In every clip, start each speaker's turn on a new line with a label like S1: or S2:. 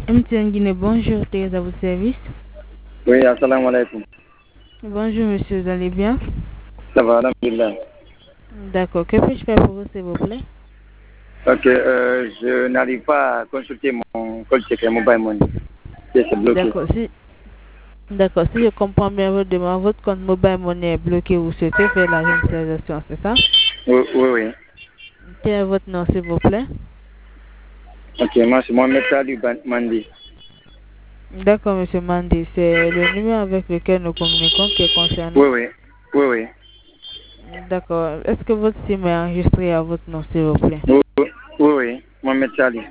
S1: MTN Guinée, bonjour, Thérèse à votre service.
S2: Oui, assalamu alaikum.
S1: Bonjour monsieur, vous allez bien?
S2: Ça va, alhamdulillah.
S1: D'accord, que puis-je faire pour vous s'il vous plaît?
S2: Ok, je n'arrive pas à consulter mon code secret mobile money. C'est bloqué.
S1: D'accord, si je comprends bien votre demande, votre compte mobile money est bloqué, vous souhaitez faire la réinitialisation, c'est ça?
S2: Oui, oui, oui.
S1: Quel est votre nom s'il vous plaît?
S2: Ok, moi c'est Mohamed Salih Mandi.
S1: D'accord monsieur Mandi, c'est le numéro avec lequel nous communiquons qui est concerné.
S2: Oui, oui, oui, oui.
S1: D'accord, est-ce que votre SIM est enregistré à votre nom s'il vous plaît?
S2: Oui, oui, oui. Mohamed Salih.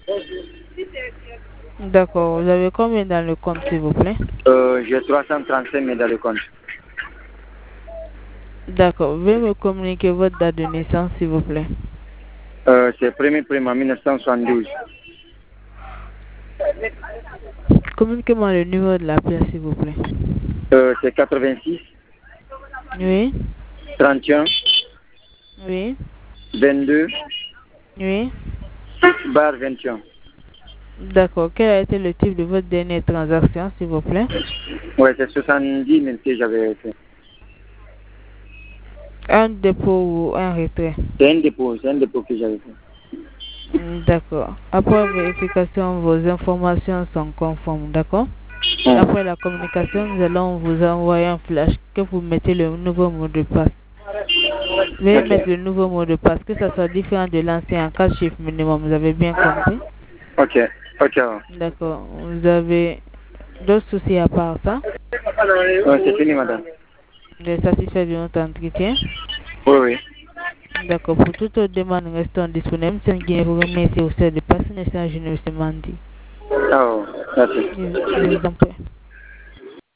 S1: D'accord, vous avez combien dans le compte s'il vous plaît?
S2: J'ai 335 000 dans le compte.
S1: D'accord, veuillez me communiquer votre date de naissance s'il vous plaît.
S2: C'est 1er prime en 1972.
S1: Communiquez-moi le numéro de la pièce s'il vous plaît.
S2: C'est 86
S1: Oui,
S2: 31
S1: oui,
S2: 22
S1: oui.
S2: 6/21.
S1: D'accord, quel a été le type de votre dernière transaction s'il vous plaît?
S2: Ouais, c'est 70 000 que j'avais fait.
S1: Un dépôt ou un retrait?
S2: C'est un dépôt que j'avais fait.
S1: D'accord. Après vérification, vos informations sont conformes, d'accord?
S2: Ouais.
S1: Après la communication, nous allons vous envoyer un flash que vous mettez le nouveau mot de passe. Veuillez mettre le nouveau mot de passe, que ça soit différent de l'ancien en 4 chiffres minimum. Vous avez bien compris?
S2: Ok, ok.
S1: D'accord. Vous avez d'autres soucis à part ça?
S2: C'est fini, madame.
S1: Vous êtes satisfait de notre entretien?
S2: Oui, oui.
S1: D'accord. Pour toute autre demande, restons disponibles. C'est un vous remercie aussi de passer un échange, M. Mandi.
S2: Oh, merci.
S1: Je vous en prie.